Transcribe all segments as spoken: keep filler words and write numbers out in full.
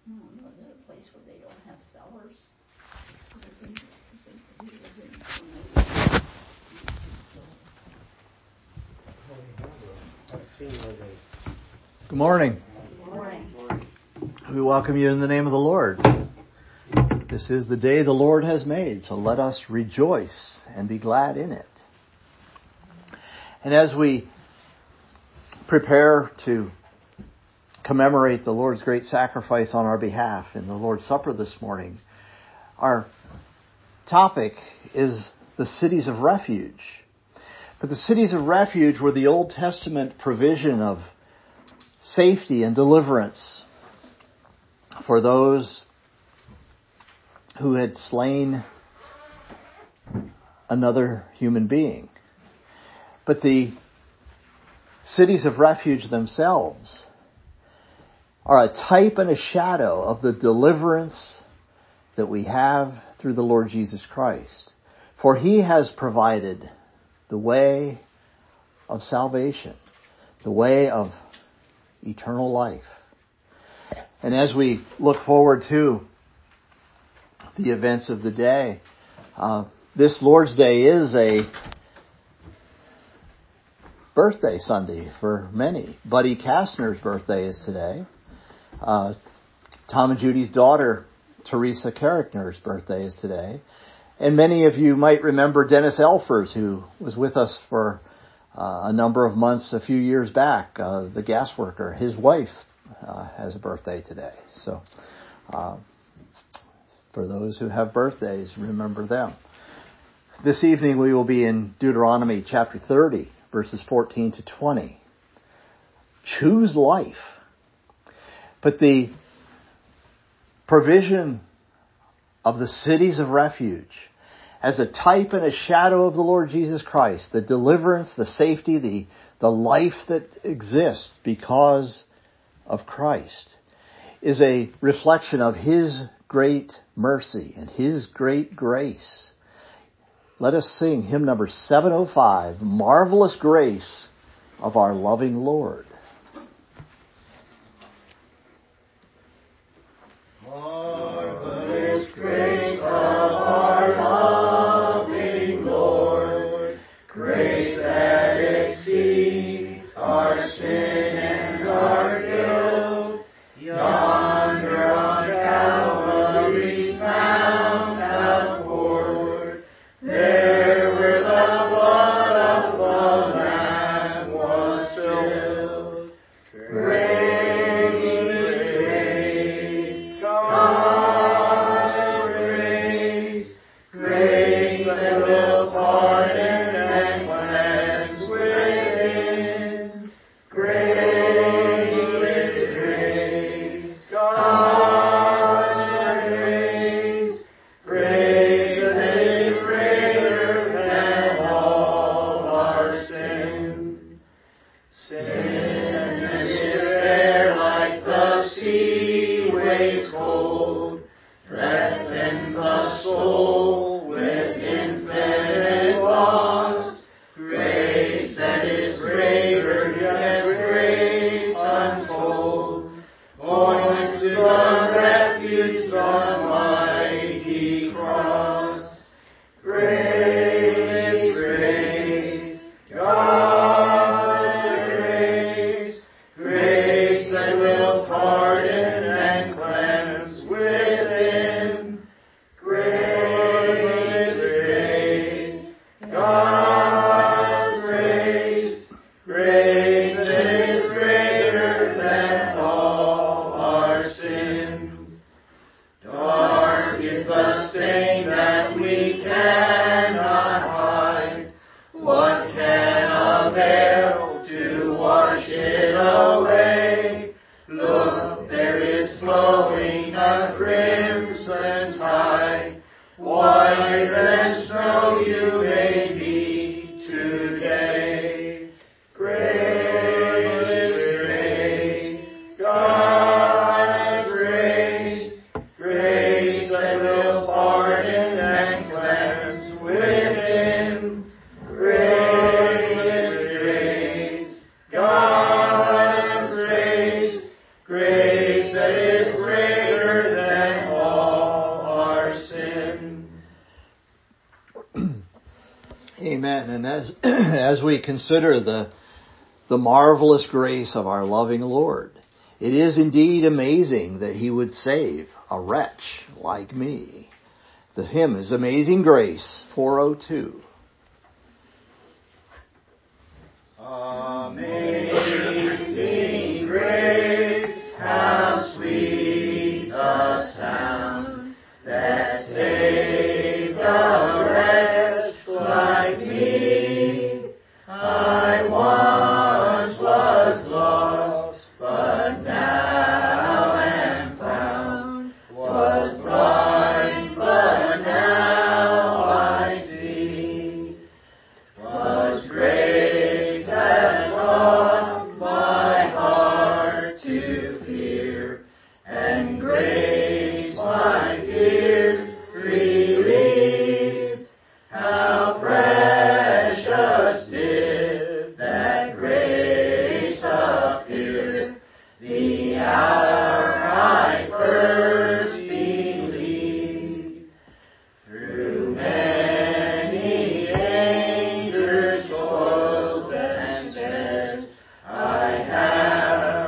No, no, is it a place where they don't have cellars? Good morning. Good morning. We welcome you in the name of the Lord. This is the day the Lord has made, so let us rejoice and be glad in it. And as we prepare to commemorate the Lord's great sacrifice on our behalf in the Lord's Supper this morning, our topic is the cities of refuge. But the cities of refuge were the Old Testament provision of safety and deliverance for those who had slain another human being. But the cities of refuge themselves are a type and a shadow of the deliverance that we have through the Lord Jesus Christ. For He has provided the way of salvation, the way of eternal life. And as we look forward to the events of the day, uh, this Lord's Day is a birthday Sunday for many. Buddy Kastner's birthday is today. Uh, Tom and Judy's daughter, Teresa Carrickner's birthday is today. And many of you might remember Dennis Elfers, who was with us for uh, a number of months a few years back, uh, the gas worker. His wife uh, has a birthday today. So uh, for those who have birthdays, remember them. This evening we will be in Deuteronomy chapter thirty, verses fourteen to twenty. Choose life. But the provision of the cities of refuge as a type and a shadow of the Lord Jesus Christ, the deliverance, the safety, the, the life that exists because of Christ, is a reflection of His great mercy and His great grace. Let us sing hymn number seven oh five, Marvelous Grace of Our Loving Lord. Marvelous grace of our loving Lord, grace that exceeds our sin and our guilt, yonder on Calvary's mount outpoured, there where the blood of the Lamb was spilled. Grace, grace, God's grace, grace that will pardon and cleanse within. Grace, grace, God's grace, grace that is greater than all our sin. Sin and despair like the sea waves cold, threaten the soul with infinite loss. Grace that is greater, yes, grace untold, points to the refuge, the mighty cross. Grace, grace, God's grace, grace that will pardon as we consider the, the marvelous grace of our loving Lord. It is indeed amazing that He would save a wretch like me. The hymn is Amazing Grace, four oh two. Amazing grace, how sweet the sound that saved a wretch like me. I once was lost, but now am found. Was blind, but now I see. Was grace that taught my heart to fear, and grace my fears relieved. How precious did that grace appear, the hour I first believed. Through many dangers, toils, and snares, I have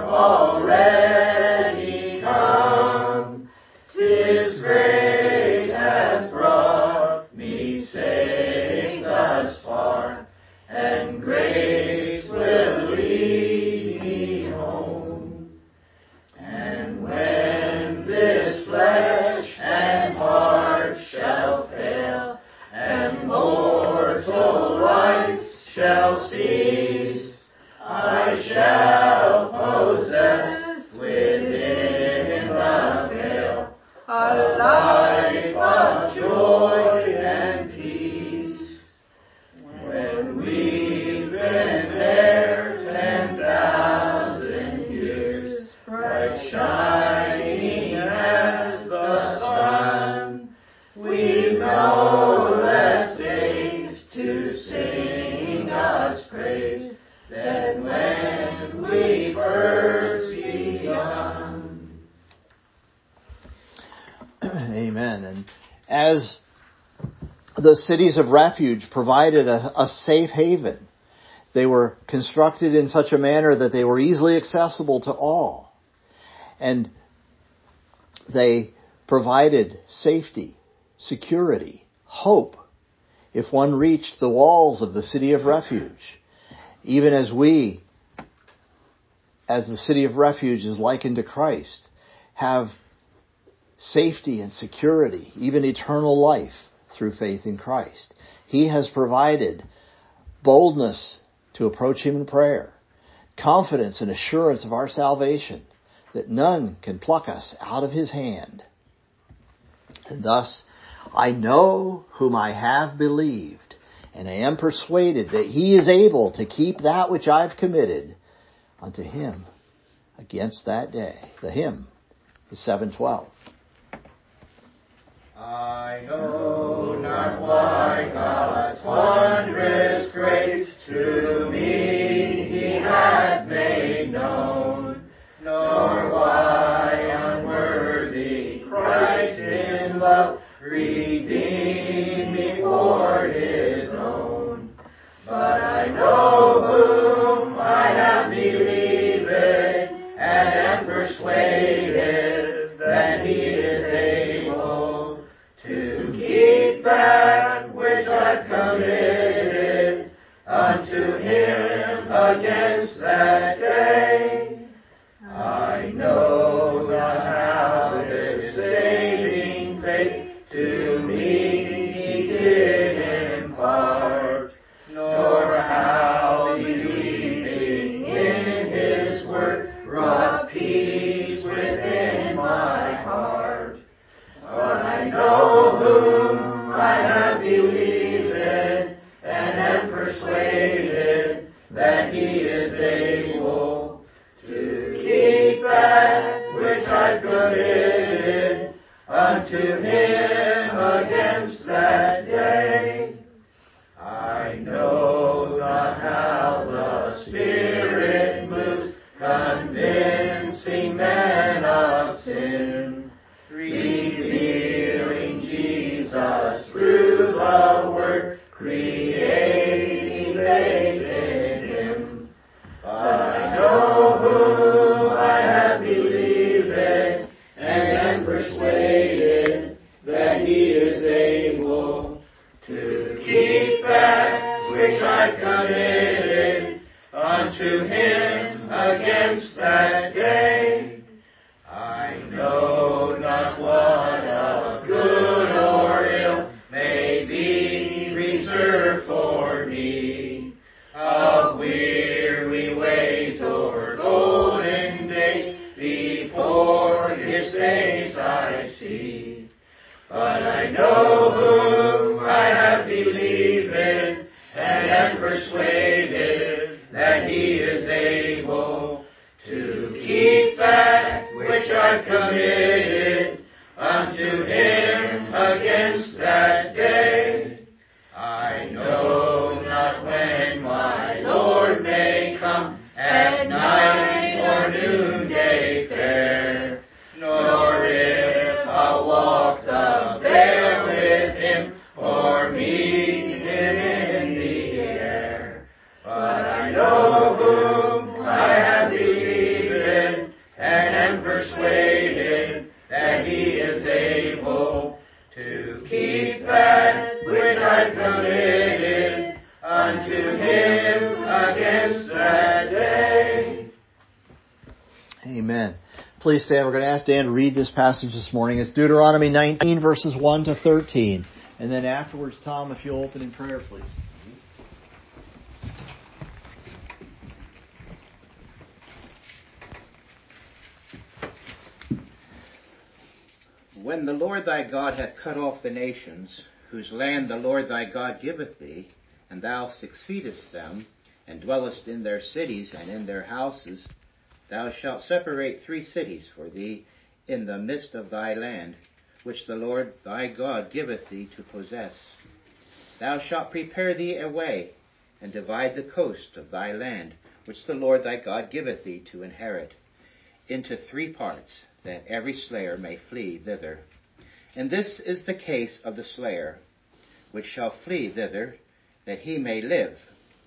already come. 'Tis grace has brought me safe thus far, and grace will lead me home. And when this flesh and heart shall fail, and mortal life shall cease, I shall possess within the veil a life of joy and peace. When we've been there ten thousand years, bright shining as the sun, we've no less days to sing God's praise than when we first begun. Amen. And as the cities of refuge provided a, a safe haven, they were constructed in such a manner that they were easily accessible to all. And they provided safety, security, hope if one reached the walls of the city of refuge. Even as we, as the city of refuge is likened to Christ, have safety and security, even eternal life through faith in Christ. He has provided boldness to approach Him in prayer, confidence and assurance of our salvation, that none can pluck us out of His hand. And thus, I know whom I have believed, and I am persuaded that He is able to keep that which I've committed unto Him against that day. The hymn is seven twelve. I know not why God's wondrous grace to me He hath made known, nor why unworthy Christ in love redeemed me for His own. But I know whom I have believed, and am persuaded that He is able to keep that which I've committed unto Him at night or noonday fair, nor if I'll walk the vale with him, or meet him in the air. But I know whom I have believed in, and am persuaded that he is able to keep that which I committed unto him against that day. Amen. Please stand. We're going to ask Dan to read this passage this morning. It's Deuteronomy nineteen, verses one to thirteen. And then afterwards, Tom, if you'll open in prayer, please. When the Lord thy God hath cut off the nations, whose land the Lord thy God giveth thee, and thou succeedest them, and dwellest in their cities and in their houses, thou shalt separate three cities for thee in the midst of thy land, which the Lord thy God giveth thee to possess. Thou shalt prepare thee a way, and divide the coast of thy land, which the Lord thy God giveth thee to inherit, into three parts, that every slayer may flee thither. And this is the case of the slayer, which shall flee thither, that he may live.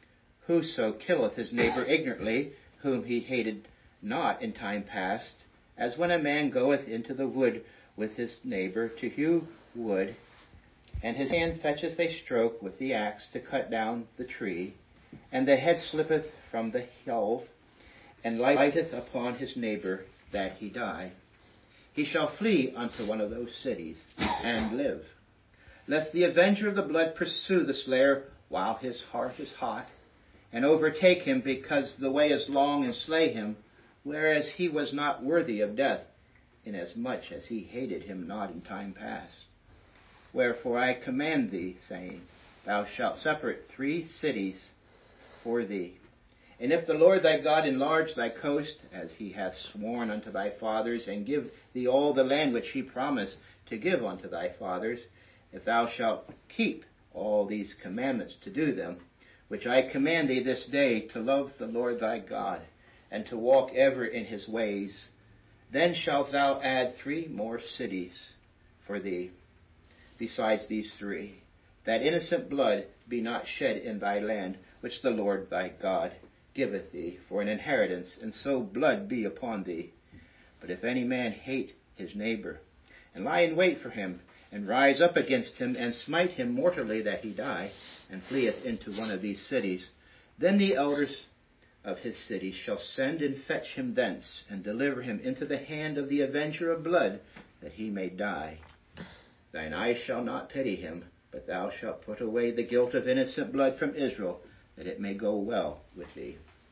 Whoso killeth his neighbor ignorantly, whom he hated not in time past, as when a man goeth into the wood with his neighbor to hew wood, and his hand fetcheth a stroke with the axe to cut down the tree, and the head slippeth from the helve, and lighteth upon his neighbor, that he die. He shall flee unto one of those cities, and live. Lest the avenger of the blood pursue the slayer while his heart is hot, and overtake him because the way is long, and slay him, whereas he was not worthy of death, inasmuch as he hated him not in time past. Wherefore I command thee, saying, Thou shalt separate three cities for thee. And if the Lord thy God enlarge thy coast, as he hath sworn unto thy fathers, and give thee all the land which he promised to give unto thy fathers, if thou shalt keep all these commandments to do them, which I command thee this day, to love the Lord thy God, and to walk ever in his ways, then shalt thou add three more cities for thee, besides these three, that innocent blood be not shed in thy land, which the Lord thy God giveth thee for an inheritance, and so blood be upon thee. But if any man hate his neighbor, and lie in wait for him, and rise up against him, and smite him mortally that he die, and fleeth into one of these cities, then the elders of his city shall send and fetch him thence, and deliver him into the hand of the avenger of blood, that he may die. Thine eye shall not pity him, but thou shalt put away the guilt of innocent blood from Israel, that it may go well with thee.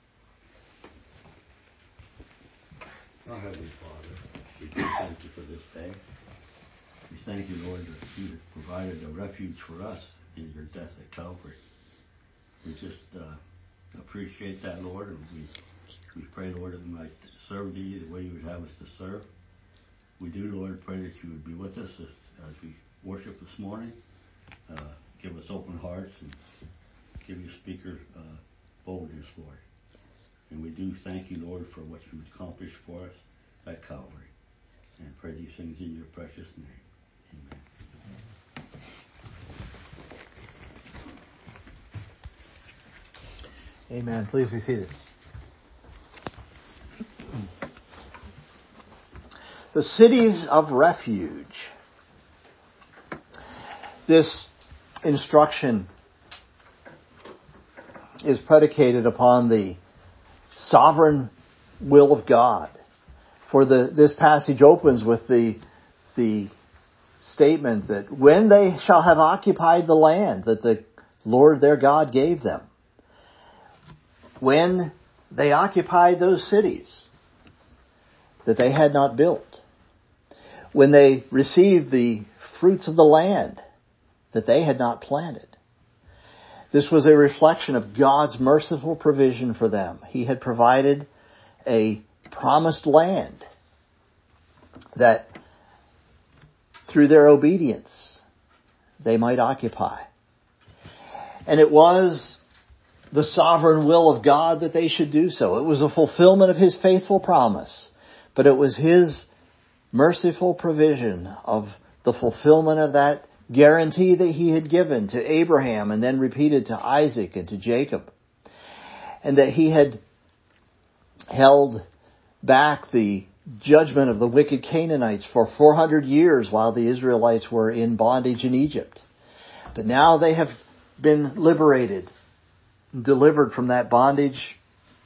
Our Heavenly Father, we do thank you for this day. We thank you, Lord, that you have provided a refuge for us in your death at Calvary. We just uh, appreciate that, Lord, and we, we pray, Lord, that we might serve thee the way you would have us to serve. We do, Lord, pray that you would be with us as, as we worship this morning. Uh, give us open hearts and give your speaker uh, boldness, Lord. And we do thank you, Lord, for what you've accomplished for us at Calvary. And pray these things in your precious name. Amen. Amen. Please be seated. The cities of refuge. This instruction is predicated upon the sovereign will of God. For the this passage opens with the the statement that when they shall have occupied the land that the Lord their God gave them, when they occupied those cities that they had not built, when they received the fruits of the land that they had not planted. This was a reflection of God's merciful provision for them. He had provided a promised land that through their obedience they might occupy. And it was the sovereign will of God that they should do so. It was a fulfillment of His faithful promise, but it was His merciful provision of the fulfillment of that guarantee that He had given to Abraham and then repeated to Isaac and to Jacob. And that He had held back the judgment of the wicked Canaanites for four hundred years while the Israelites were in bondage in Egypt. But now they have been liberated, delivered from that bondage.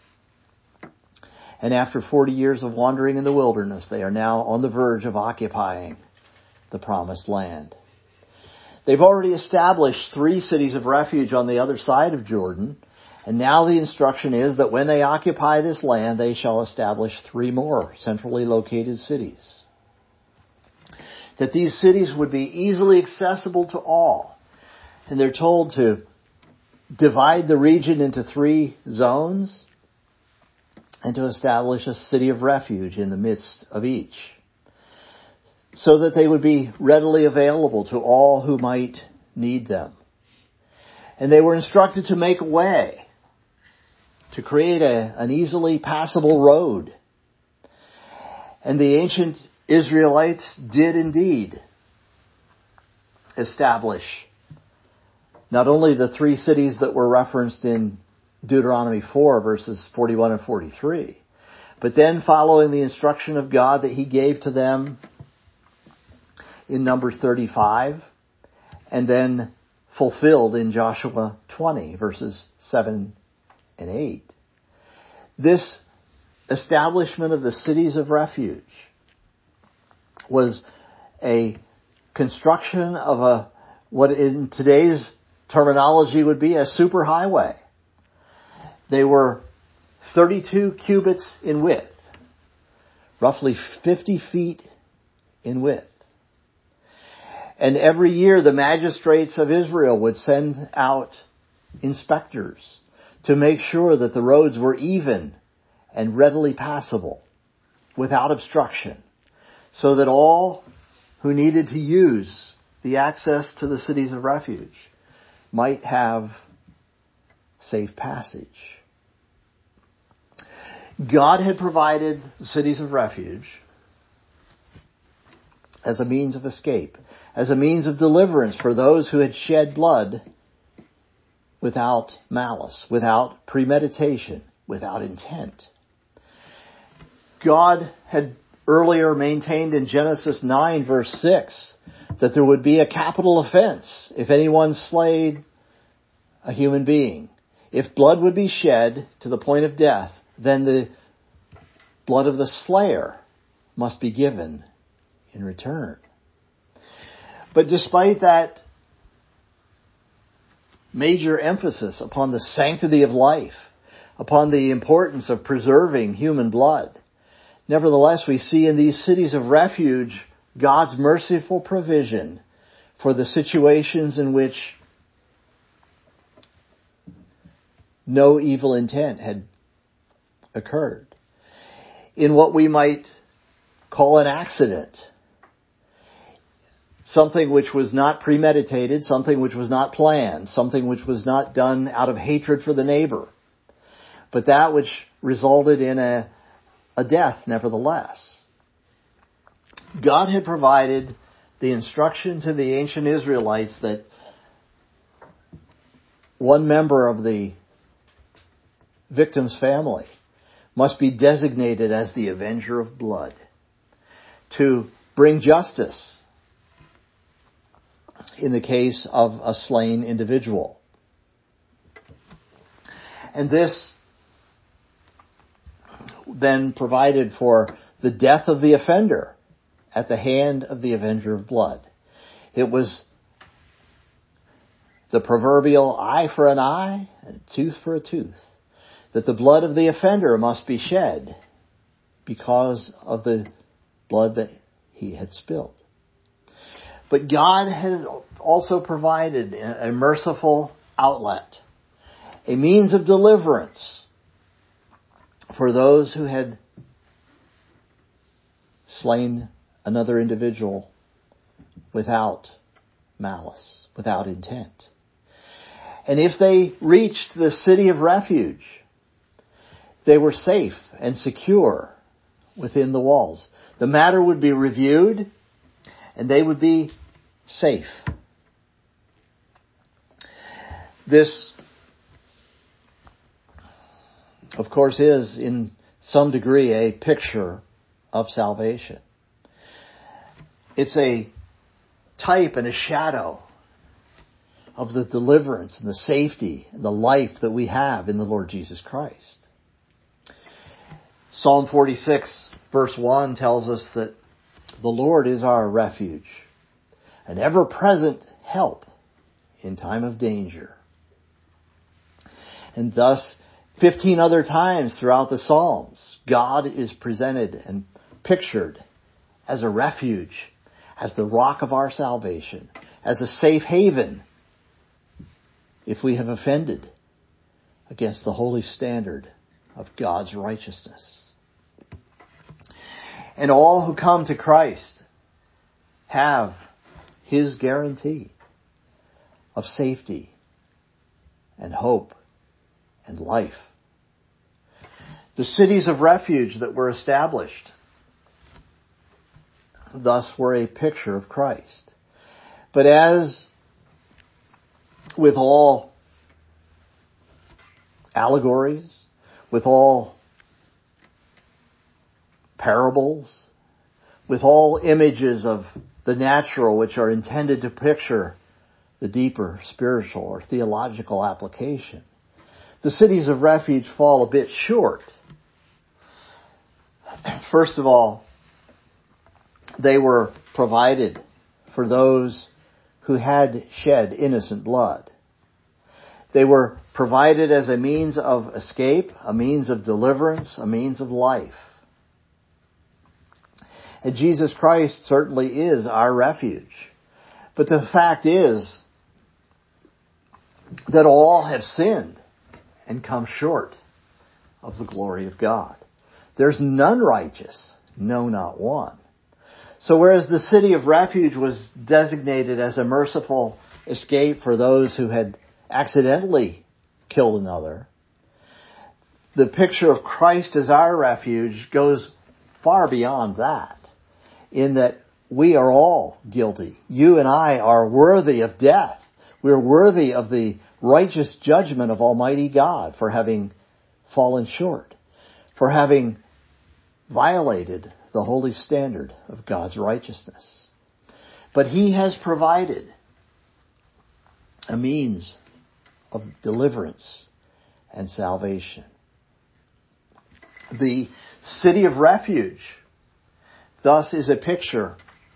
And after forty years of wandering in the wilderness, they are now on the verge of occupying the promised land. They've already established three cities of refuge on the other side of Jordan. And now the instruction is that when they occupy this land, they shall establish three more centrally located cities. That these cities would be easily accessible to all. And they're told to divide the region into three zones and to establish a city of refuge in the midst of each, so that they would be readily available to all who might need them. And they were instructed to make a way, to create a, an easily passable road. And the ancient Israelites did indeed establish not only the three cities that were referenced in Deuteronomy four, verses forty-one and forty-three, but then following the instruction of God that He gave to them in Numbers thirty-five, and then fulfilled in Joshua twenty, verses seven and eight. This establishment of the cities of refuge was a construction of a, what in today's terminology would be a superhighway. They were thirty-two cubits in width, roughly fifty feet in width. And every year the magistrates of Israel would send out inspectors to make sure that the roads were even and readily passable without obstruction, so that all who needed to use the access to the cities of refuge might have safe passage. God had provided the cities of refuge as a means of escape, as a means of deliverance for those who had shed blood without malice, without premeditation, without intent. God had earlier maintained in Genesis nine, verse six, that there would be a capital offense if anyone slayed a human being. If blood would be shed to the point of death, then the blood of the slayer must be given in return. But despite that major emphasis upon the sanctity of life, upon the importance of preserving human blood, nevertheless we see in these cities of refuge God's merciful provision for the situations in which no evil intent had occurred. In what we might call an accident. Something which was not premeditated, something which was not planned, something which was not done out of hatred for the neighbor, but that which resulted in a, a death nevertheless. God had provided the instruction to the ancient Israelites that one member of the victim's family must be designated as the avenger of blood, to bring justice in the case of a slain individual. And this then provided for the death of the offender at the hand of the avenger of blood. It was the proverbial eye for an eye and a tooth for a tooth, that the blood of the offender must be shed because of the blood that he had spilled. But God had also provided a merciful outlet, a means of deliverance for those who had slain another individual without malice, without intent. And if they reached the city of refuge, they were safe and secure within the walls. The matter would be reviewed, and they would be safe. This, of course, is in some degree a picture of salvation. It's a type and a shadow of the deliverance and the safety and the life that we have in the Lord Jesus Christ. Psalm forty-six verse one tells us that the Lord is our refuge, an ever-present help in time of danger. And thus, fifteen other times throughout the Psalms, God is presented and pictured as a refuge, as the rock of our salvation, as a safe haven if we have offended against the holy standard of God's righteousness. And all who come to Christ have His guarantee of safety and hope and life. The cities of refuge that were established thus were a picture of Christ. But as with all allegories, with all parables, with all images of the natural which are intended to picture the deeper spiritual or theological application, the cities of refuge fall a bit short. First of all, they were provided for those who had shed innocent blood. They were provided as a means of escape, a means of deliverance, a means of life. And Jesus Christ certainly is our refuge. But the fact is that all have sinned and come short of the glory of God. There's none righteous, no, not one. So whereas the city of refuge was designated as a merciful escape for those who had accidentally killed another, the picture of Christ as our refuge goes far beyond that, in that we are all guilty. You and I are worthy of death. We're worthy of the righteous judgment of Almighty God for having fallen short, for having violated the holy standard of God's righteousness. But He has provided a means of deliverance and salvation. The city of refuge thus is a picture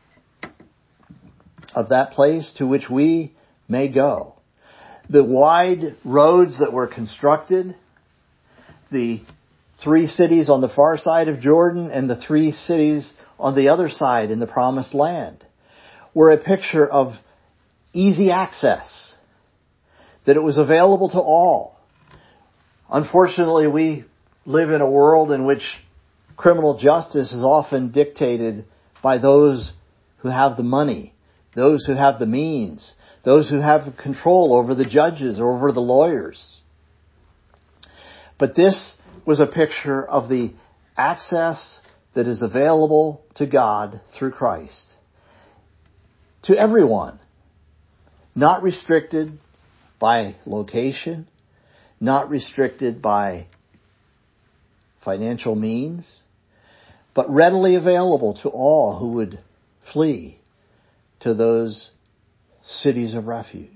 of that place to which we may go. The wide roads that were constructed, the three cities on the far side of Jordan and the three cities on the other side in the Promised Land, were a picture of easy access, that it was available to all. Unfortunately, we live in a world in which criminal justice is often dictated by those who have the money, those who have the means, those who have control over the judges or over the lawyers. But this was a picture of the access that is available to God through Christ to everyone, not restricted by location, not restricted by financial means, but readily available to all who would flee to those cities of refuge.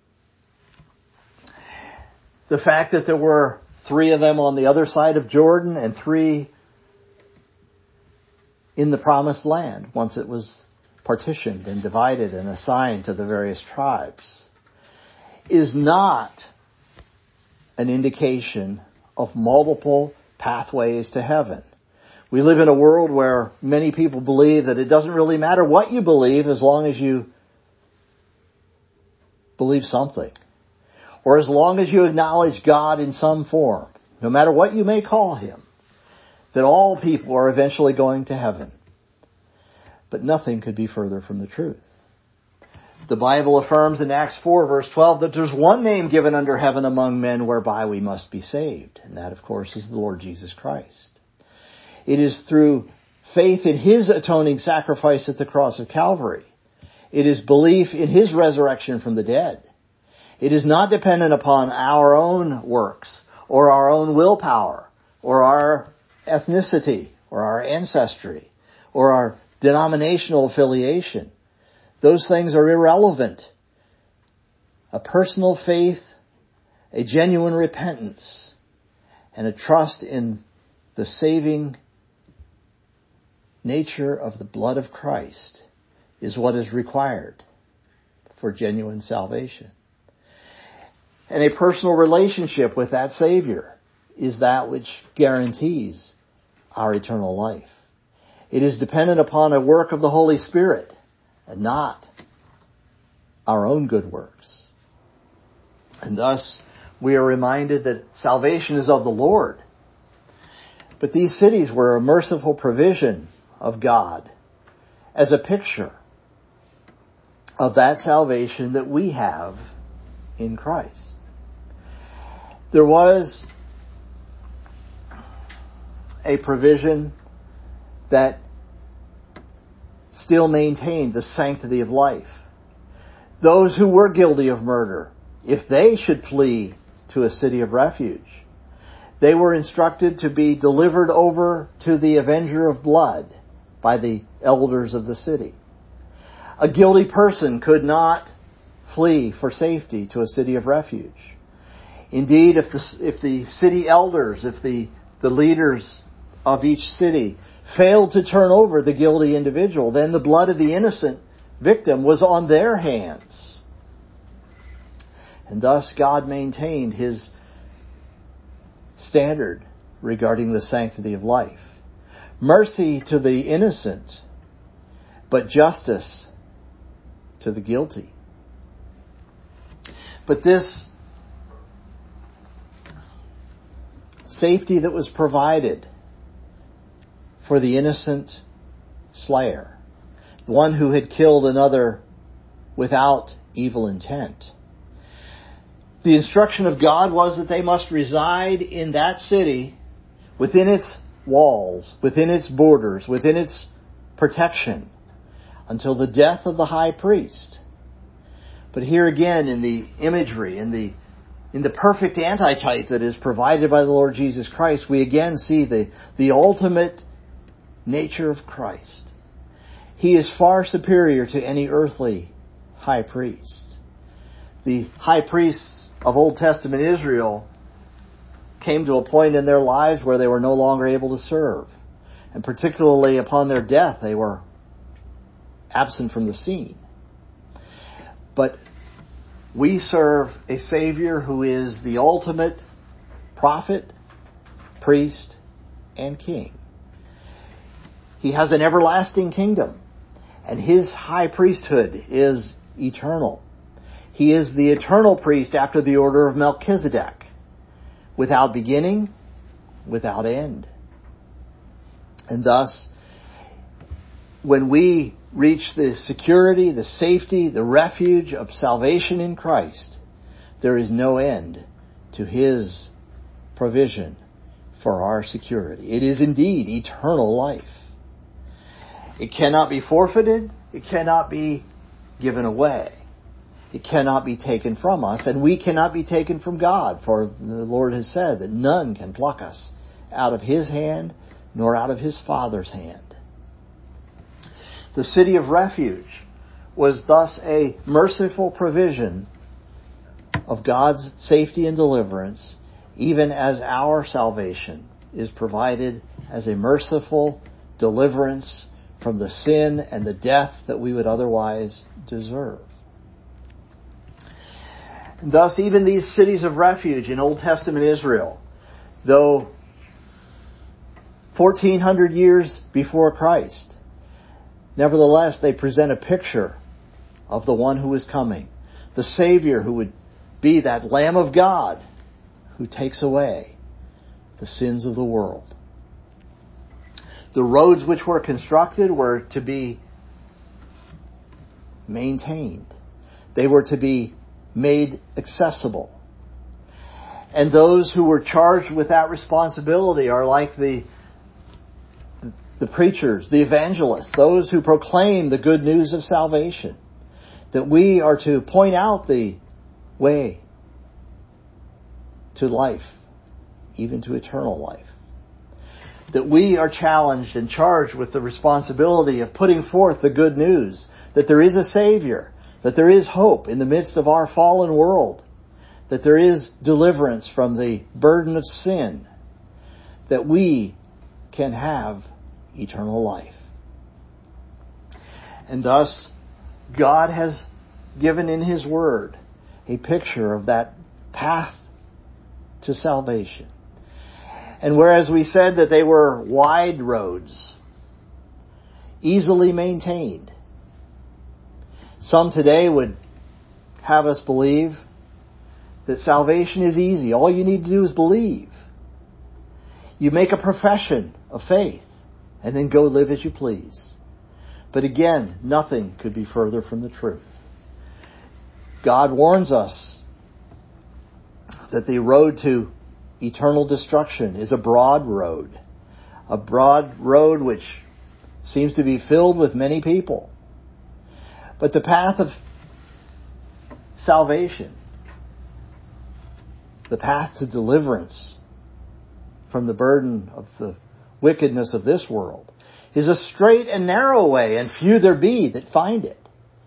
The fact that there were three of them on the other side of Jordan and three in the Promised Land once it was partitioned and divided and assigned to the various tribes is not an indication of multiple pathways to heaven. We live in a world where many people believe that it doesn't really matter what you believe as long as you believe something, or as long as you acknowledge God in some form, no matter what you may call Him, that all people are eventually going to heaven. But nothing could be further from the truth. The Bible affirms in Acts four verse twelve that there's one name given under heaven among men whereby we must be saved. And that, of course, is the Lord Jesus Christ. It is through faith in His atoning sacrifice at the cross of Calvary. It is belief in His resurrection from the dead. It is not dependent upon our own works or our own willpower or our ethnicity or our ancestry or our denominational affiliation. Those things are irrelevant. A personal faith, a genuine repentance, and a trust in the saving nature of the blood of Christ is what is required for genuine salvation. And a personal relationship with that Savior is that which guarantees our eternal life. It is dependent upon a work of the Holy Spirit and not our own good works. And thus, we are reminded that salvation is of the Lord. But these cities were a merciful provision of God as a picture of that salvation that we have in Christ. There was a provision that still maintained the sanctity of life. Those who were guilty of murder, if they should flee to a city of refuge, they were instructed to be delivered over to the avenger of blood by the elders of the city. A guilty person could not flee for safety to a city of refuge. Indeed, if the, if the city elders, if the, the leaders of each city failed to turn over the guilty individual, then the blood of the innocent victim was on their hands. And thus God maintained His standard regarding the sanctity of life. Mercy to the innocent, but justice to the guilty. But this safety that was provided for the innocent slayer, the one who had killed another without evil intent. The instruction of God was that they must reside in that city within its walls, within its borders, within its protection until the death of the high priest. But here again in the imagery, in the in the perfect antitype that is provided by the Lord Jesus Christ, we again see the, the ultimate nature of Christ. He is far superior to any earthly high priest. The high priests of Old Testament Israel came to a point in their lives where they were no longer able to serve. And particularly upon their death, they were absent from the scene. But we serve a Savior who is the ultimate prophet, priest, and king. He has an everlasting kingdom, and His high priesthood is eternal. He is the eternal priest after the order of Melchizedek, without beginning, without end. And thus, when we reach the security, the safety, the refuge of salvation in Christ, there is no end to His provision for our security. It is indeed eternal life. It cannot be forfeited. It cannot be given away. It cannot be taken from us, and we cannot be taken from God, for the Lord has said that none can pluck us out of His hand, nor out of His Father's hand. The city of refuge was thus a merciful provision of God's safety and deliverance, even as our salvation is provided as a merciful deliverance from the sin and the death that we would otherwise deserve. And thus, even these cities of refuge in Old Testament Israel, though fourteen hundred years before Christ, nevertheless, they present a picture of the one who is coming, the Savior who would be that Lamb of God who takes away the sins of the world. The roads which were constructed were to be maintained They were to be made accessible. And those who were charged with that responsibility are like the, the preachers, the evangelists, those who proclaim the good news of salvation. That we are to point out the way to life, even to eternal life. That we are challenged and charged with the responsibility of putting forth the good news, that there is a Savior, that there is hope in the midst of our fallen world, that there is deliverance from the burden of sin, that we can have eternal life. And thus, God has given in His Word a picture of that path to salvation. And whereas we said that they were wide roads, easily maintained, some today would have us believe that salvation is easy. All you need to do is believe. You make a profession of faith and then go live as you please. But again, nothing could be further from the truth. God warns us that the road to eternal destruction is a broad road. A broad road which seems to be filled with many people. But the path of salvation, the path to deliverance from the burden of the wickedness of this world, is a straight and narrow way, and few there be that find it.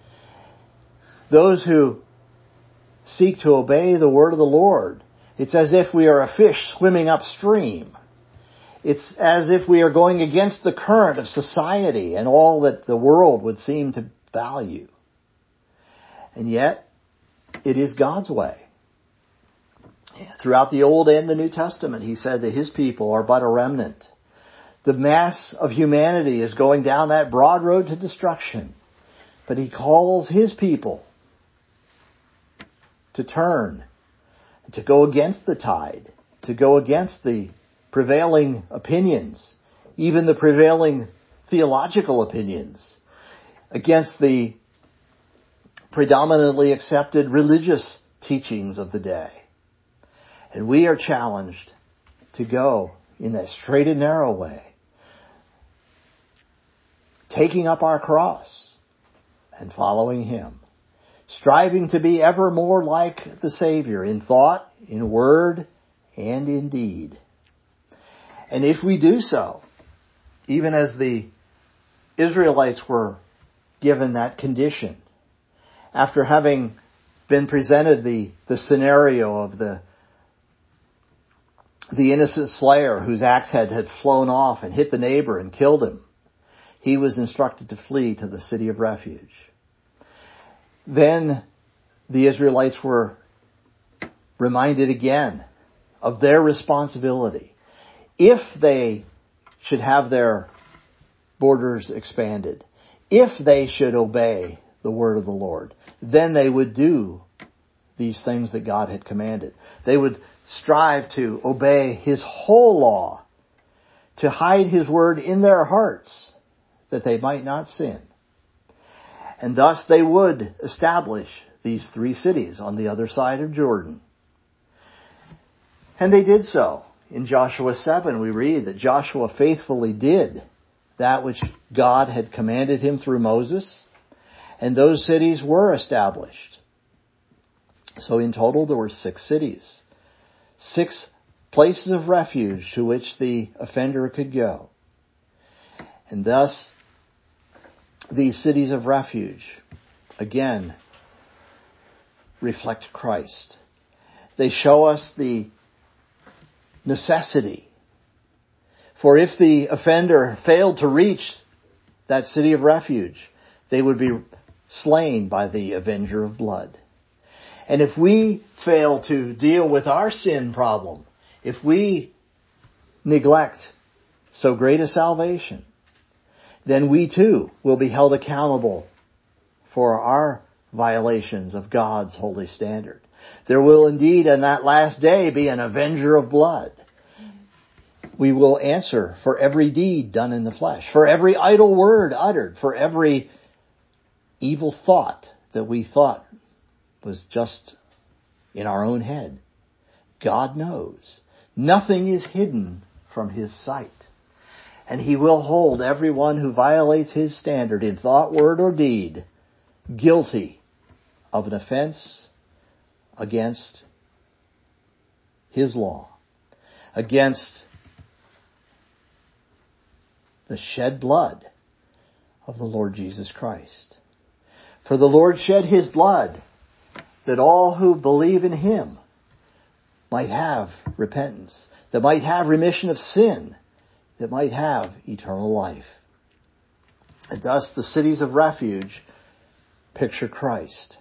Those who seek to obey the word of the Lord, it's as if we are a fish swimming upstream. It's as if we are going against the current of society and all that the world would seem to value. And yet, it is God's way. Throughout the Old and the New Testament, He said that His people are but a remnant. The mass of humanity is going down that broad road to destruction. But He calls His people to turn, to go against the tide, to go against the prevailing opinions, even the prevailing theological opinions, against the predominantly accepted religious teachings of the day. And we are challenged to go in that straight and narrow way, taking up our cross and following Him, striving to be ever more like the Savior in thought, in word, and in deed. And if we do so, even as the Israelites were given that condition, after having been presented the, the scenario of the the innocent slayer whose axe head had flown off and hit the neighbor and killed him, he was instructed to flee to the city of refuge. Then the Israelites were reminded again of their responsibility. If they should have their borders expanded, if they should obey the word of the Lord, then they would do these things that God had commanded. They would strive to obey His whole law, to hide His word in their hearts, that they might not sin. And thus they would establish these three cities on the other side of Jordan. And they did so. In Joshua seven we read that Joshua faithfully did that which God had commanded him through Moses, and those cities were established. So in total there were six cities, six places of refuge to which the offender could go. And thus these cities of refuge, again, reflect Christ. They show us the necessity. For if the offender failed to reach that city of refuge, they would be slain by the avenger of blood. And if we fail to deal with our sin problem, if we neglect so great a salvation, then we too will be held accountable for our violations of God's holy standard. There will indeed in that last day be an avenger of blood. We will answer for every deed done in the flesh, for every idle word uttered, for every evil thought that we thought was just in our own head. God knows. Nothing is hidden from His sight. And He will hold everyone who violates His standard in thought, word, or deed guilty of an offense against His law, against the shed blood of the Lord Jesus Christ. For the Lord shed His blood that all who believe in Him might have repentance, that might have remission of sin, that might have eternal life. And thus the cities of refuge picture Christ.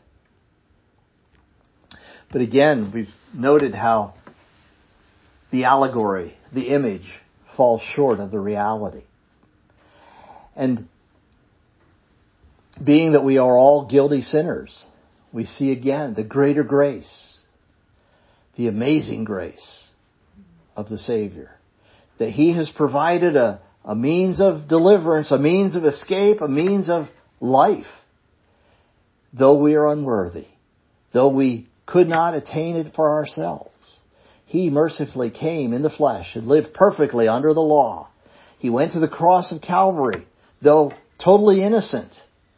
But again, we've noted how the allegory, the image, falls short of the reality. And being that we are all guilty sinners, we see again the greater grace, the amazing grace of the Savior. That He has provided a, a means of deliverance, a means of escape, a means of life. Though we are unworthy, though we could not attain it for ourselves, He mercifully came in the flesh and lived perfectly under the law. He went to the cross of Calvary, though totally innocent.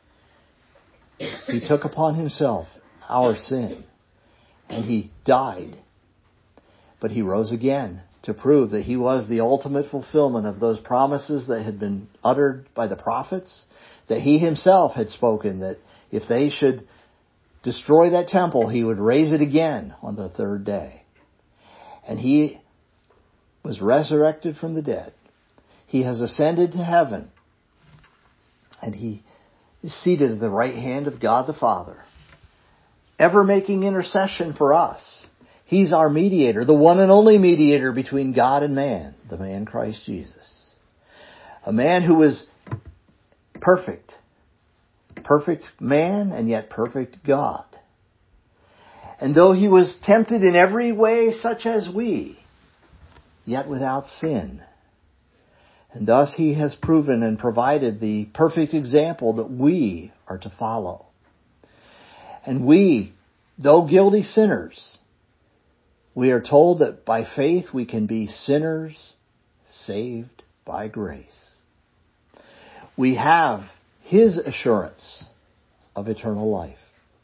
He took upon Himself our sin, and He died. But He rose again to prove that He was the ultimate fulfillment of those promises that had been uttered by the prophets, that He Himself had spoken that if they should destroy that temple, He would raise it again on the third day. And He was resurrected from the dead. He has ascended to heaven, and He is seated at the right hand of God the Father, ever making intercession for us. He's our mediator, the one and only mediator between God and man, the man Christ Jesus. A man who was perfect. Perfect man and yet perfect God. And though He was tempted in every way such as we, yet without sin. And thus He has proven and provided the perfect example that we are to follow. And we, though guilty sinners, we are told that by faith we can be sinners saved by grace. We have His assurance of eternal life.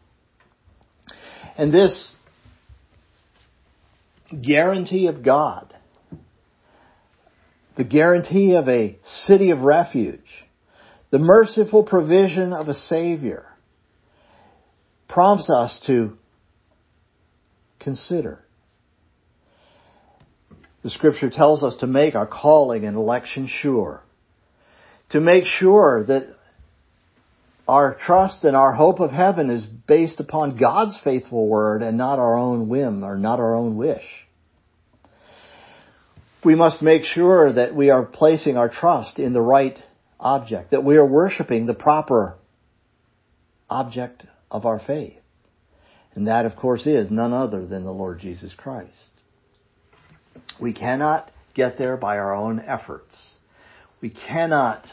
And this guarantee of God, the guarantee of a city of refuge, the merciful provision of a Savior, prompts us to consider. The Scripture tells us to make our calling and election sure. To make sure that our trust and our hope of heaven is based upon God's faithful word and not our own whim or not our own wish. We must make sure that we are placing our trust in the right object, that we are worshiping the proper object of our faith. And that, of course, is none other than the Lord Jesus Christ. We cannot get there by our own efforts. We cannot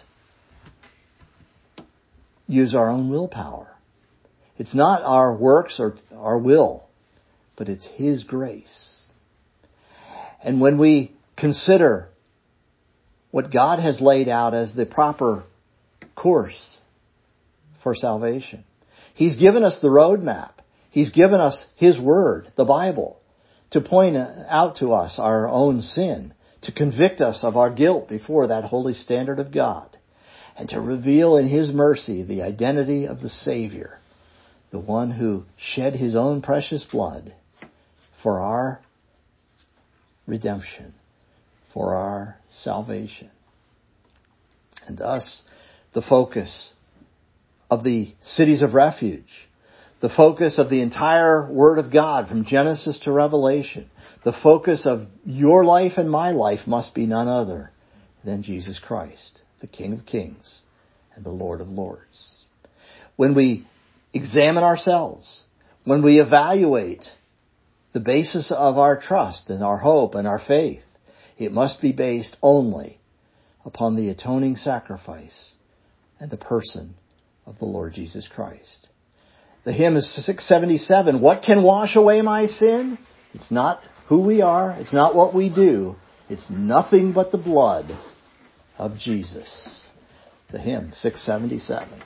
use our own willpower. It's not our works or our will, but it's His grace. And when we consider what God has laid out as the proper course for salvation, He's given us the roadmap. He's given us His Word, the Bible, to point out to us our own sin, to convict us of our guilt before that holy standard of God, and to reveal in His mercy the identity of the Savior, the one who shed His own precious blood for our redemption, for our salvation. And thus, the focus of the cities of refuge, the focus of the entire Word of God from Genesis to Revelation, the focus of your life and my life must be none other than Jesus Christ, the King of Kings and the Lord of Lords. When we examine ourselves, when we evaluate the basis of our trust and our hope and our faith, it must be based only upon the atoning sacrifice and the person of the Lord Jesus Christ. The hymn is six seventy-seven. What can wash away my sin? It's not who we are. It's not what we do. It's nothing but the blood of Jesus. The hymn, six seventy-seven.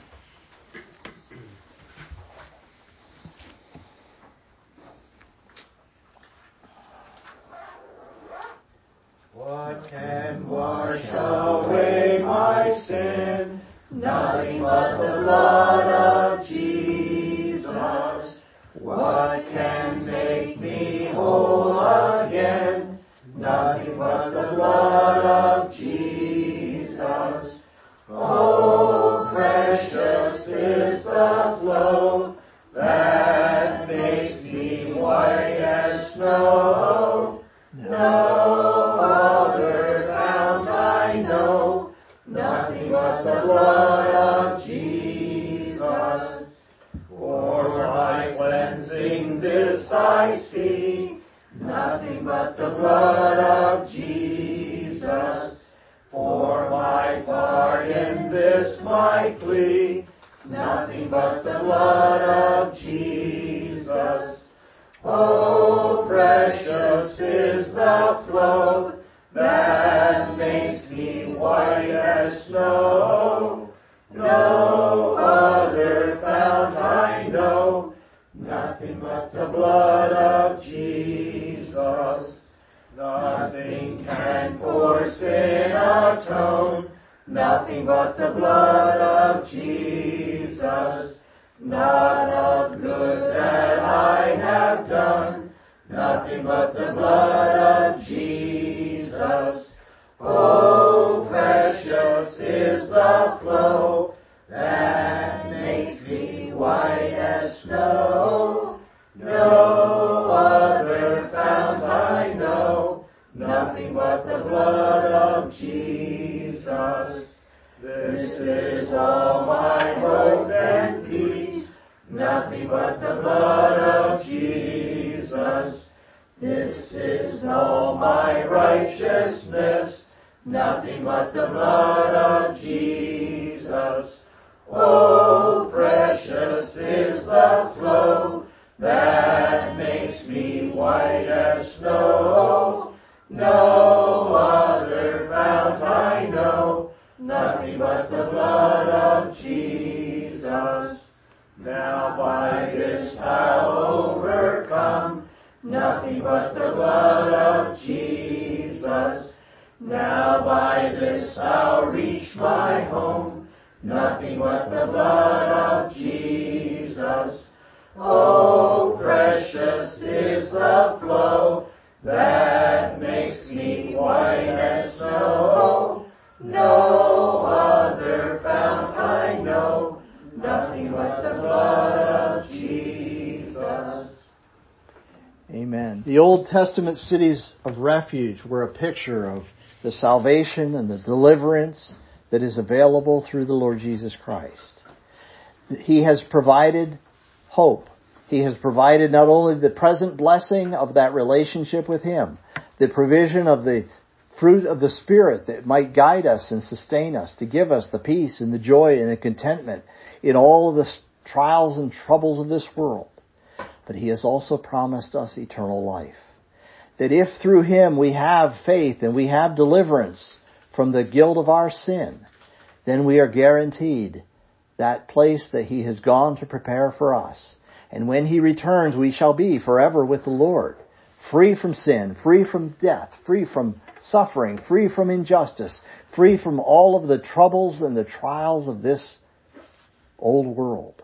What can wash away my sin? Nothing but the blood of Jesus. What can make me whole again? Nothing but the blood of Jesus. Oh, precious is the flow that makes me white as snow. No other fount I know, nothing but the blood of Jesus. For my cleansing this I seek, nothing but the blood of Jesus. For my pardon this my plea, nothing but the blood of Jesus. Oh, precious is the flow that makes me white as snow. No other fount I know, nothing but the blood of Jesus. Nothing can for sin atone, nothing but the blood of Jesus. Not of good that I have done, nothing but the blood of Jesus. Oh, precious is the flow that makes me white as snow. No other fount I know, nothing but the blood of Jesus. This is all my hope and peace, nothing but the blood of Jesus. This is all my righteousness, nothing but the blood of Jesus. Oh, precious is the flow that makes me white as snow. No other fount I know, nothing but the blood of Jesus. Now by this I'll overcome, nothing but the blood of Jesus. Now by this I'll reach my home, nothing but the blood of Jesus. Oh, precious is the flow that makes me white as snow. No other fount I know, nothing but the blood of Jesus. Amen. The Old Testament cities of refuge were a picture of the salvation and the deliverance that is available through the Lord Jesus Christ. He has provided hope. He has provided not only the present blessing of that relationship with Him, the provision of the fruit of the Spirit that might guide us and sustain us, to give us the peace and the joy and the contentment in all of the trials and troubles of this world. But He has also promised us eternal life. That if through Him we have faith and we have deliverance from the guilt of our sin, then we are guaranteed that place that He has gone to prepare for us. And when He returns, we shall be forever with the Lord, free from sin, free from death, free from suffering, free from injustice, free from all of the troubles and the trials of this old world.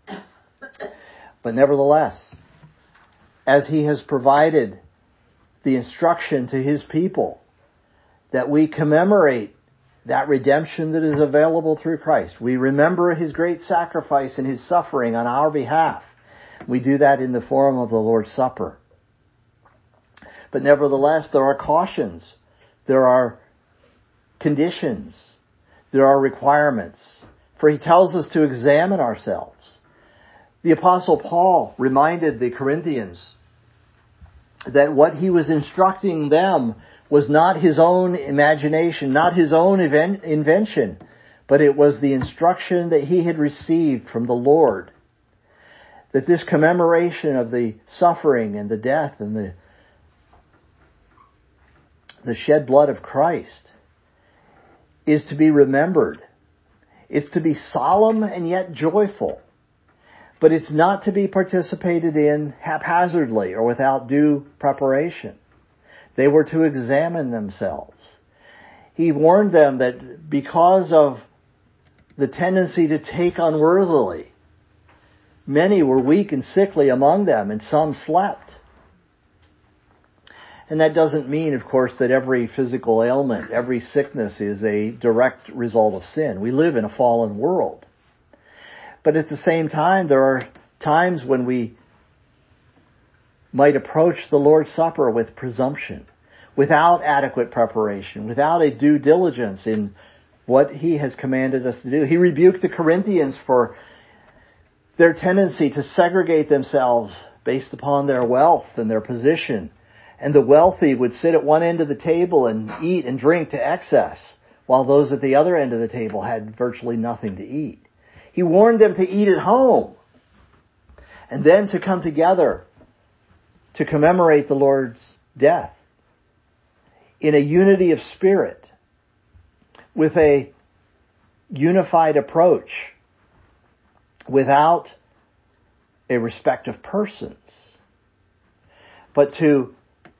But nevertheless, as He has provided the instruction to His people, that we commemorate that redemption that is available through Christ. We remember His great sacrifice and His suffering on our behalf. We do that in the form of the Lord's Supper. But nevertheless, there are cautions. There are conditions. There are requirements. For He tells us to examine ourselves. The Apostle Paul reminded the Corinthians that what he was instructing them was not his own imagination, not his own event, invention, but it was the instruction that he had received from the Lord. that this commemoration of the suffering and the death and the, the shed blood of Christ is to be remembered. It's to be solemn and yet joyful. But it's not to be participated in haphazardly or without due preparation. They were to examine themselves. He warned them that because of the tendency to take unworthily, many were weak and sickly among them, and some slept. And that doesn't mean, of course, that every physical ailment, every sickness is a direct result of sin. We live in a fallen world. But at the same time, there are times when we might approach the Lord's Supper with presumption, without adequate preparation, without a due diligence in what He has commanded us to do. He rebuked the Corinthians for their tendency to segregate themselves based upon their wealth and their position. And the wealthy would sit at one end of the table and eat and drink to excess, while those at the other end of the table had virtually nothing to eat. He warned them to eat at home and then to come together to commemorate the Lord's death in a unity of spirit, with a unified approach, without a respect of persons, but to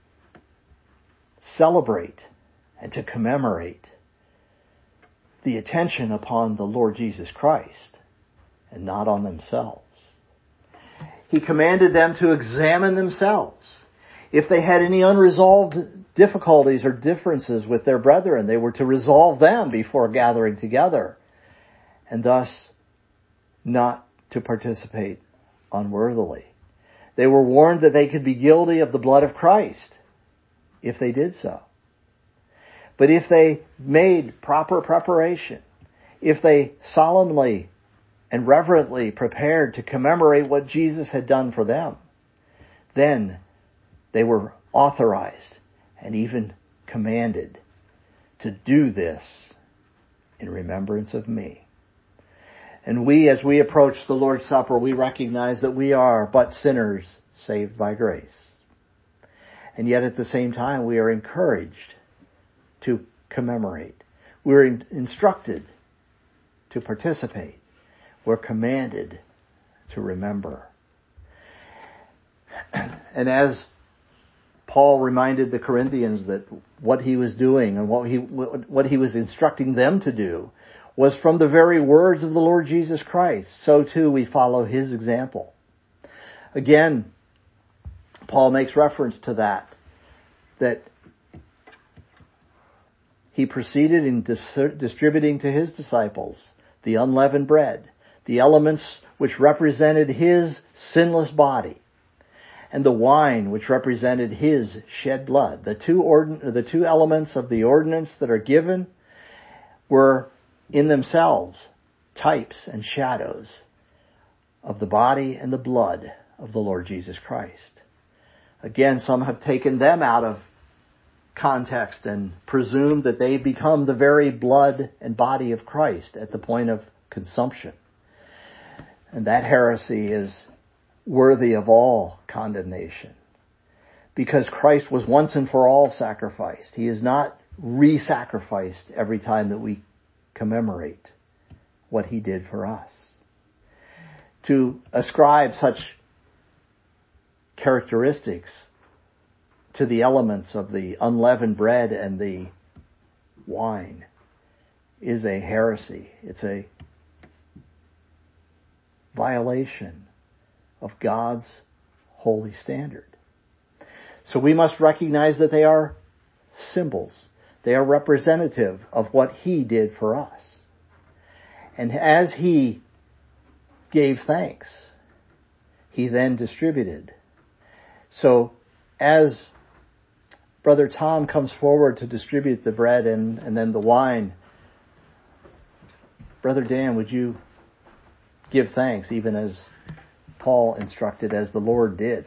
celebrate and to commemorate the attention upon the Lord Jesus Christ and not on themselves. He commanded them to examine themselves. If they had any unresolved difficulties or differences with their brethren, they were to resolve them before gathering together, and thus not to participate unworthily. They were warned that they could be guilty of the blood of Christ if they did so. But if they made proper preparation, if they solemnly and reverently prepared to commemorate what Jesus had done for them, then they were authorized and even commanded to do this in remembrance of me. And we, as we approach the Lord's Supper, we recognize that we are but sinners saved by grace. And yet at the same time, we are encouraged to commemorate. We're in, instructed to participate. We're commanded to remember. And as Paul reminded the Corinthians that what he was doing and what he what he was instructing them to do was from the very words of the Lord Jesus Christ, so too we follow his example. Again, Paul makes reference to that, that he proceeded in dis- distributing to his disciples the unleavened bread, the elements which represented his sinless body, and the wine which represented his shed blood. The two ordin- the two elements of the ordinance that are given were in themselves types and shadows of the body and the blood of the Lord Jesus Christ. Again, some have taken them out of context and presumed that they become the very blood and body of Christ at the point of consumption. And that heresy is worthy of all condemnation, because Christ was once and for all sacrificed. He is not re-sacrificed every time that we commemorate what he did for us. To ascribe such characteristics to the elements of the unleavened bread and the wine is a heresy. It's a violation of God's holy standard. So we must recognize that they are symbols. They are representative of what he did for us. And as he gave thanks, he then distributed. So as Brother Tom comes forward to distribute the bread and, and then the wine, Brother Dan, would you give thanks even as Paul instructed, as the Lord did?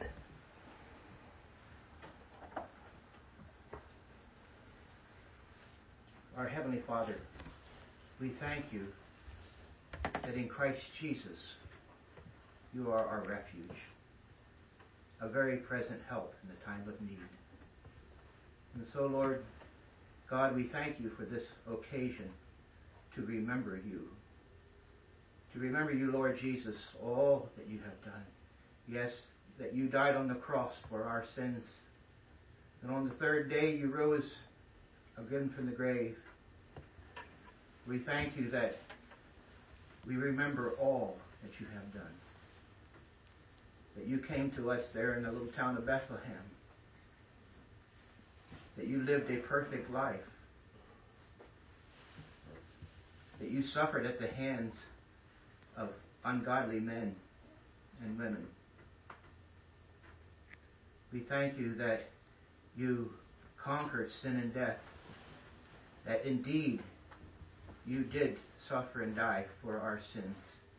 Our Heavenly Father, we thank you that in Christ Jesus you are our refuge, a very present help in the time of need. And so, Lord God, we thank you for this occasion to remember you. To remember you, Lord Jesus, all that you have done. Yes, that you died on the cross for our sins. And on the third day you rose again from the grave. We thank you that we remember all that you have done. That you came to us there in the little town of Bethlehem. That you lived a perfect life. That you suffered at the hands of ungodly men and women. We thank you that you conquered sin and death. That indeed you did suffer and die for our sins.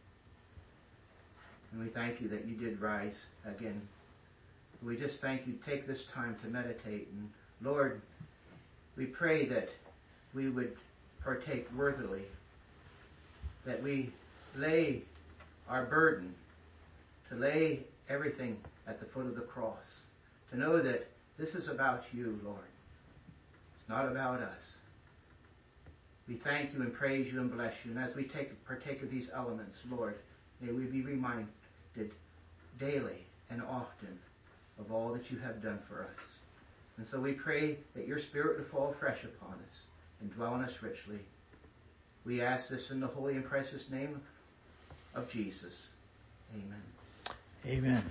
And we thank you that you did rise again. We just thank you. Take this time to meditate. And Lord, we pray that we would partake worthily. That we lay our burden, to lay everything at the foot of the cross. To know that this is about you, Lord. It's not about us. We thank you and praise you and bless you. And as we take partake of these elements, Lord, may we be reminded daily and often of all that you have done for us. And so we pray that your Spirit would fall fresh upon us and dwell in us richly. We ask this in the holy and precious name of Jesus. Amen. Amen.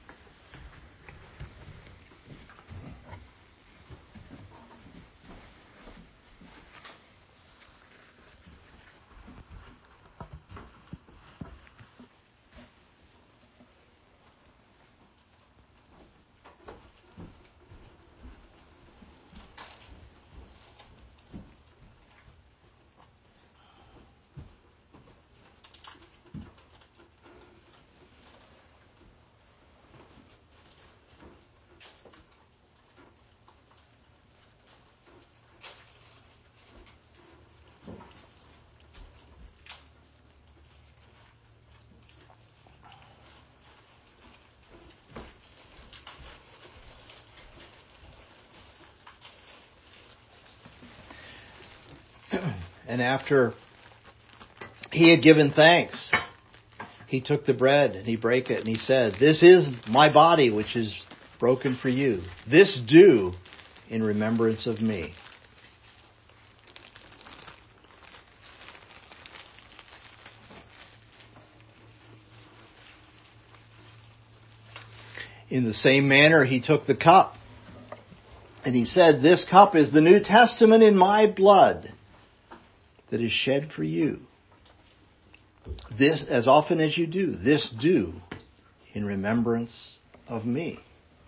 And after he had given thanks, he took the bread and he brake it and he said, "This is my body which is broken for you. This do in remembrance of me." In the same manner, he took the cup and he said, "This cup is the New Testament in my blood that is shed for you. This, as often as you do, this do in remembrance of me."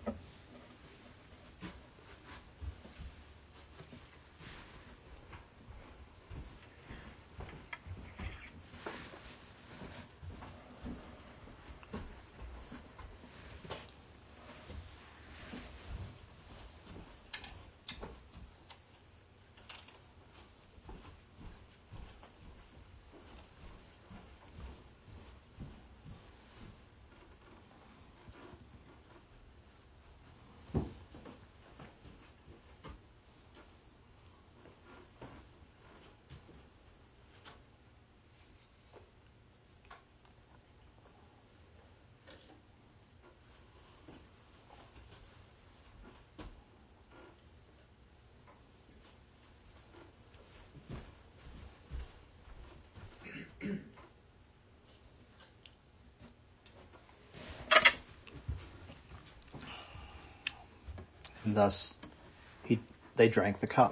And thus he, they drank the cup.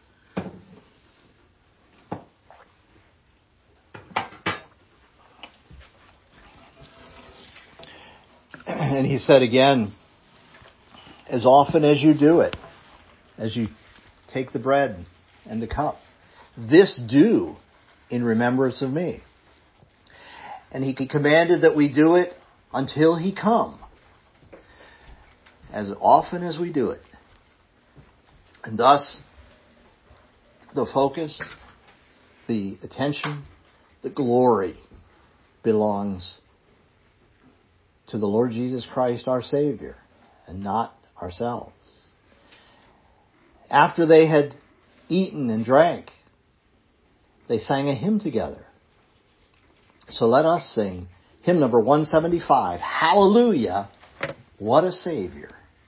And he said again, "As often as you do it, as you take the bread and the cup, this do in remembrance of me." And he commanded that we do it until he come. As often as we do it. And thus, the focus, the attention, the glory belongs to the Lord Jesus Christ our Savior and not ourselves. After they had eaten and drank, they sang a hymn together. So let us sing hymn number one seventy-five, Hallelujah, what a Savior.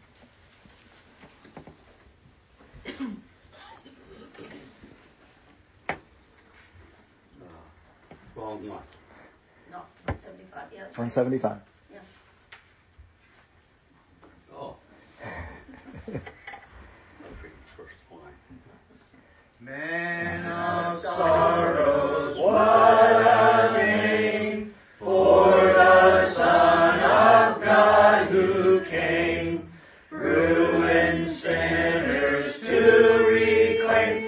Wrong one. No, one seventy-five, yeah. that's one right. seventy-five. Yeah. Oh. I'll take the first line. Man of sorrows, what a name for the Son of God who came, ruined sinners to reclaim.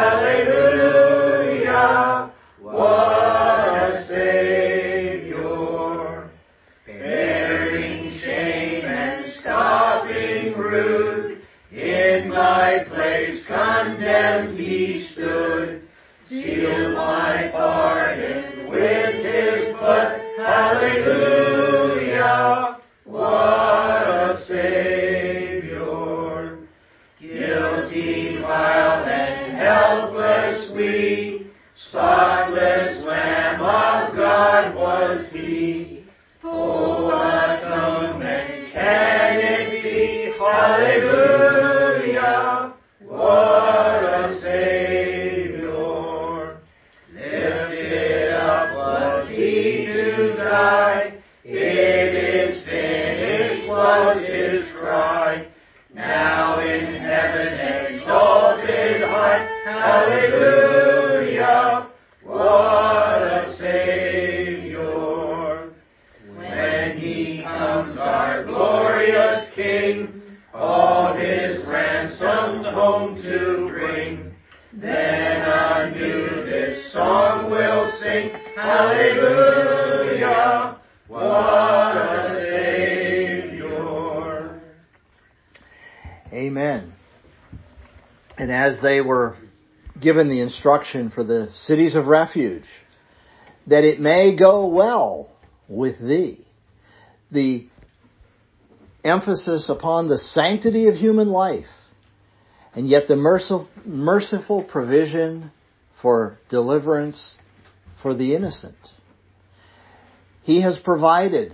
Hallelujah, what a Savior, bearing shame and scoffing rude, in my place condemned he stood, sealed my pardon with his blood. Hallelujah, what a Savior. Guilty, vile, and helpless we, spotless Lamb of God was he. Full atonement can it be? Hallelujah, what a Savior. Lifted up was he to die. It is finished was his cry. Now in heaven exalted high. Hallelujah, what a Savior. When he comes our glorious King, all his ransomed home to bring, then anew this song we'll sing. Hallelujah, what a Savior. Amen. And as they were given the instruction for the cities of refuge, that it may go well with thee, the emphasis upon the sanctity of human life, and yet the merciful, merciful provision for deliverance for the innocent. He has provided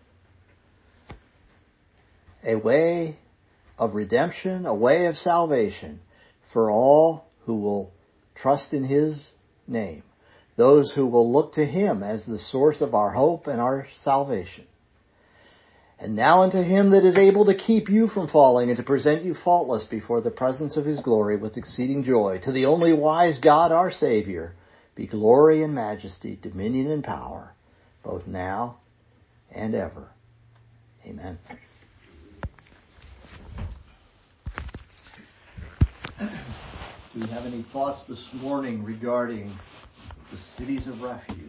a way of redemption, a way of salvation for all who will trust in His name, those who will look to Him as the source of our hope and our salvation. And now unto Him that is able to keep you from falling and to present you faultless before the presence of His glory with exceeding joy, to the only wise God our Savior, be glory and majesty, dominion and power, both now and ever. Amen. Do we have any thoughts this morning regarding the cities of refuge?